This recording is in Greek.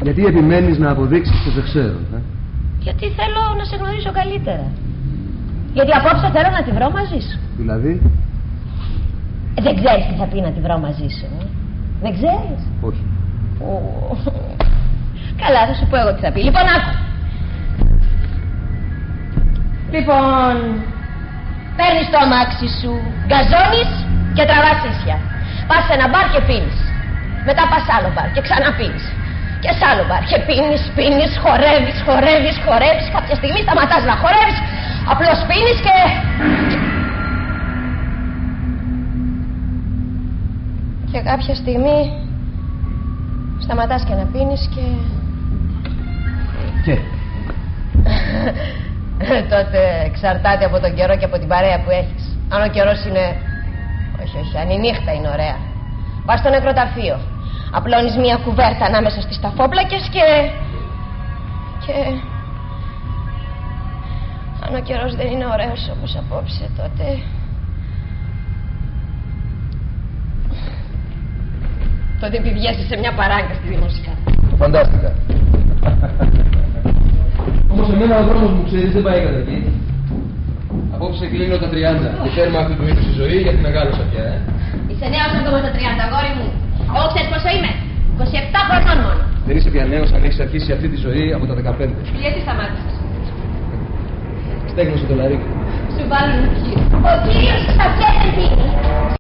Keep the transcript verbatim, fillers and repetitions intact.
Γιατί επιμένεις να αποδείξεις πως δεν ξέρω, ε? Γιατί θέλω να σε γνωρίσω καλύτερα. Γιατί απόψε θέλω να τη βρω μαζί σου. Δηλαδή? Δεν ξέρεις τι θα πει να τη βρω μαζί σου, ε? Δεν ξέρεις? Όχι. Ω, καλά, θα σου πω εγώ τι θα πει. Λοιπόν, άκου. Λοιπόν, παίρνεις το αμάξι σου, γκαζώνεις και τραβάς ίσια. Πας σε ένα μπαρ και πίνεις. Μετά πας άλλο μπαρ και ξαναπίνεις. Και σ' άλλο μπαρ και πίνεις, πίνεις, χορεύεις, χορεύεις, χορεύεις. Κάποια στιγμή σταματάς να χορεύεις, απλώς πίνεις και... Και κάποια στιγμή σταματάς και να πίνεις και... Και... Τότε εξαρτάται από τον καιρό και από την παρέα που έχεις. Αν ο καιρός είναι... Όχι, όχι, αν η νύχτα είναι ωραία. Πας στο νεκροταφείο. Απλώνεις μια κουβέρτα ανάμεσα στις ταφόπλακες και... Και... Αν ο καιρός δεν είναι ωραίος όπως απόψε, τότε... Τότε επιβιέσεις σε μια παράγκα στη δημοσιά. Το φαντάστηκα. Όμως εμένα ο δρόμος μου, ξέρεις, δεν πάει κατά εκεί. Απόψε κλείνω τα τριάντα και τέρμα αυτή του είδους η ζωή γιατί μεγάλωσα πια, ε. Είσαι νέος ακόμα στα τριάντα, αγόρι μου. Εγώ ξέρεις πόσο είμαι. είκοσι επτά χρονών μόνο. Δεν είσαι πια νέος αν έχεις αρχίσει αυτή τη ζωή από τα δεκαπέντε. Γιατί σταμάτησες? Στέγνωσε το λαρίκι. Σου βάλουν ο κύριος. Ο κύριος θα πιέσει.